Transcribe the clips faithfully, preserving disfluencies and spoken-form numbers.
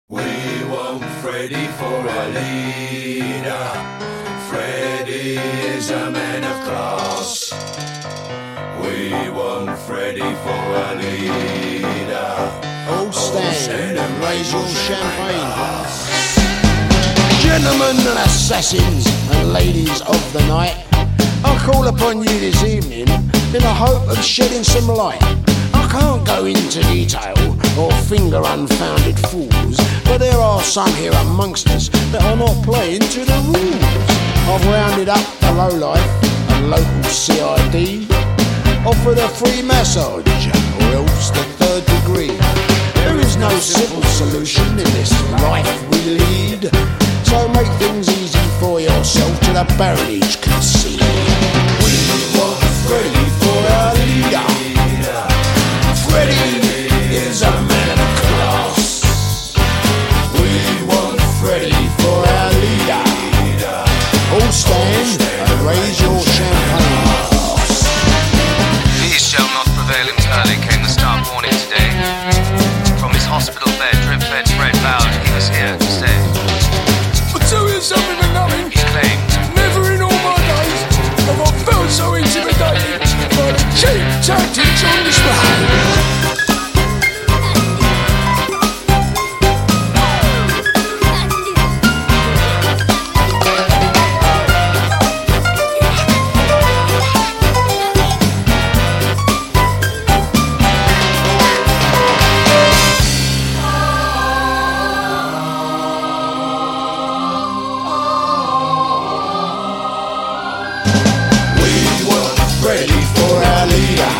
We want Freddie for a leader. Freddie is a man of class. We want Freddie for a leader. All stand and raise your champagne glass. Gentlemen and assassins and ladies of the night, I call upon you this evening in the hope of shedding some light. I can't go into detail or finger unfounded fools, but there are some here amongst us that are not playing to the rules. I've rounded up the lowlife, a local C I D, offered a free massage or else the third degree. There is no simple solution in this life we lead, so make things easy for yourself till the baronage concede. We want Freddie for our leader. Freddie is a man of class. We want Freddie for our leader. All stand and raise your champagne glass. These shall not prevail entirely, came the stark warning today. From his hospital bed, drip-fed Fred vowed he was here to stay. I'll tell you something and nothing. He claimed, never in all my days have I felt so intimidated by the cheap tactics on display. Freddie for our leader.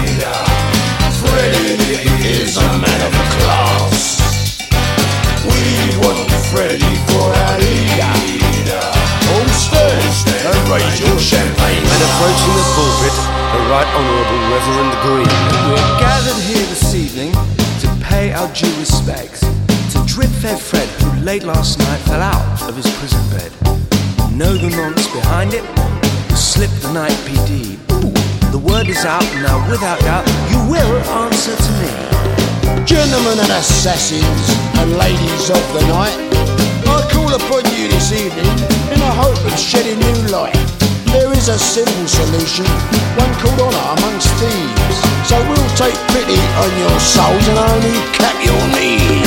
Freddie is a man of class. We want Freddie for our leader. All stand and raise your champagne. And approaching the pulpit, the Right Honourable Reverend Green. We're gathered here this evening to pay our due respects to drip-fed Fred, who late last night fell out of his prison bed. Know the nonce behind it? Who slipped the night P D. Ooh, the word is out now, without doubt, you will answer to me. Gentlemen and assassins and ladies of the night, I call upon you this evening in the hope of shedding new light. There is a simple solution, one called honour amongst thieves. So we'll take pity on your souls and only cap your knees.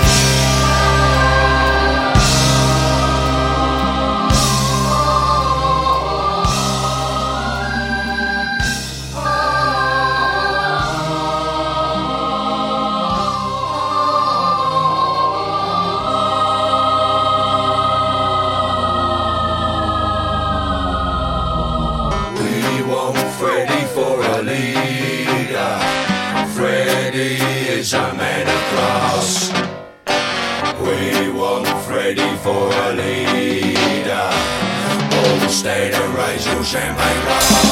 We want Freddie for a leader. Freddie is a man of class. We want Freddie for a leader. All stand and raise your champagne glass.